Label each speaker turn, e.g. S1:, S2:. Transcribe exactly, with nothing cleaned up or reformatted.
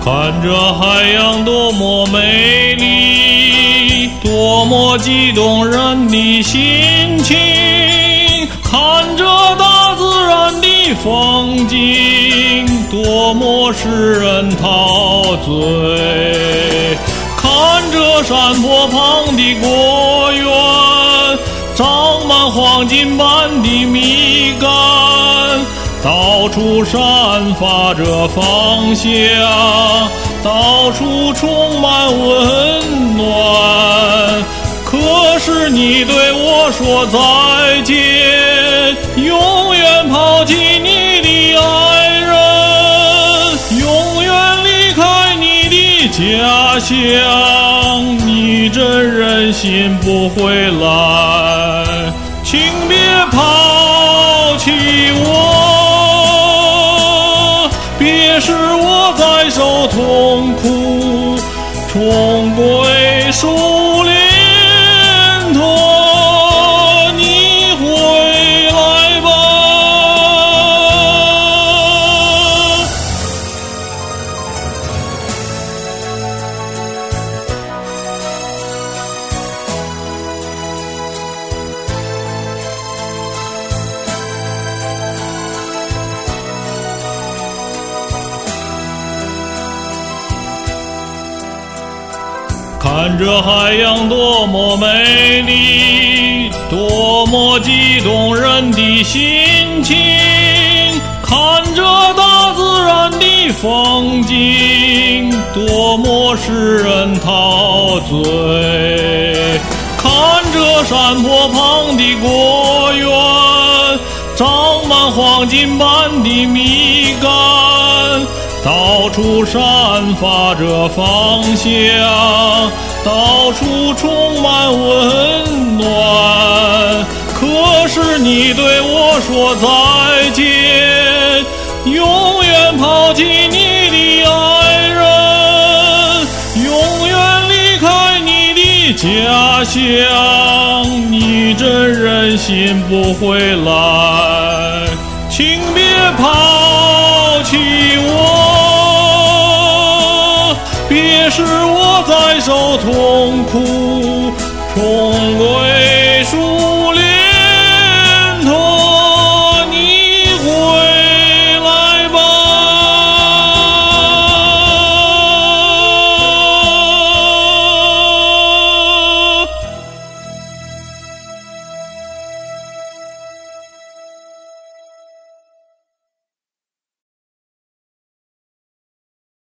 S1: 看着海洋多么美丽，多么激动人的心情，看着大自然的风景，多么使人陶醉。看着山坡旁的果园，长满黄金般的蜜柑，到处散发着芳香，到处充满温暖。可是你对我说再见，永远抛弃你的爱人，永远离开你的家乡，你真忍心不回来，请别抛弃我，别使我再受痛苦，重归树林托，你回来吧。看着海洋多么美丽，多么激动人的心情，看着大自然的风景，多么使人陶醉。看着山坡旁的果园，长满黄金般的蜜柑，到处散发着芳香，到处充满温暖。可是你对我说再见，永远抛弃你的爱人，永远离开你的家乡，你真忍心不回来，请别抛弃我，别使我再受痛苦，重归